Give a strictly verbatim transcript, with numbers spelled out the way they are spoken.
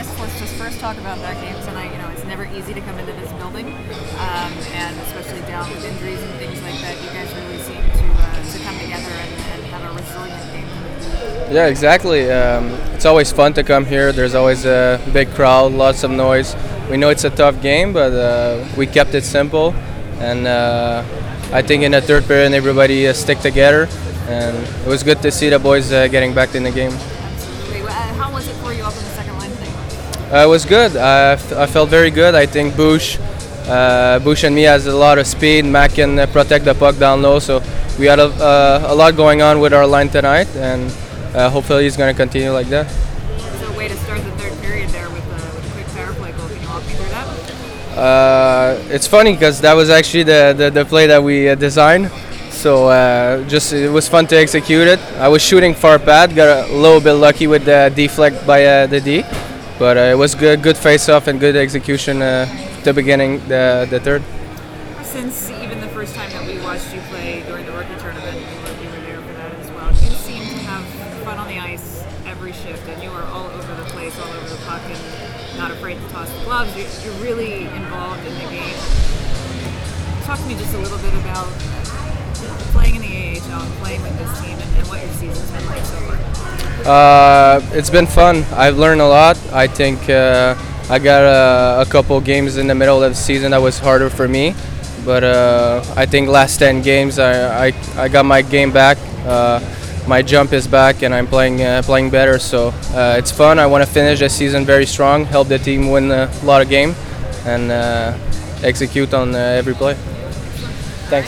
guess let's just first talk about that game tonight. You know, it's never easy to come into this building, um, and especially down with injuries and things like that. You guys really seem to uh, to come together and, and have a resilient game. Yeah, exactly. Um, it's always fun to come here. There's always a big crowd, lots of noise. We know it's a tough game, but uh, we kept it simple, and uh, I think in the third period everybody uh, stick together, and it was good to see the boys uh, getting back in the game. Absolutely. Uh, how was it for you up in the second line thing? Uh, it was good. I, f- I felt very good. I think Bush, uh, Bush and me has a lot of speed. Mac can uh, protect the puck down low, so we had a, uh, a lot going on with our line tonight, and uh, hopefully it's going to continue like that. So a way to start the third period there with, uh, with a quick power play goal. Can you walk me through that? Uh, it's funny because that was actually the, the, the play that we uh, designed. So uh, just it was fun to execute it. I was shooting far pad, got a little bit lucky with the deflect by uh, the D, but uh, it was good, good face-off and good execution uh, at the beginning, the the third. Since even the first time that we watched you play during the rookie tournament, you were, you were there for that as well. You seem to have fun on the ice every shift, and you are all over the place, all over the puck, and not afraid to toss the gloves. You're, you're really involved in the game. Talk to me just a little bit about playing in the A H L and playing with this team, and, and what your season's been like so far. Uh, it's been fun. I've learned a lot. I think uh, I got a, a couple games in the middle of the season that was harder for me, but uh, I think last ten games I, I, I got my game back. Uh, my jump is back, and I'm playing uh, playing better. So uh, it's fun. I want to finish the season very strong, help the team win a lot of games, and uh, execute on uh, every play.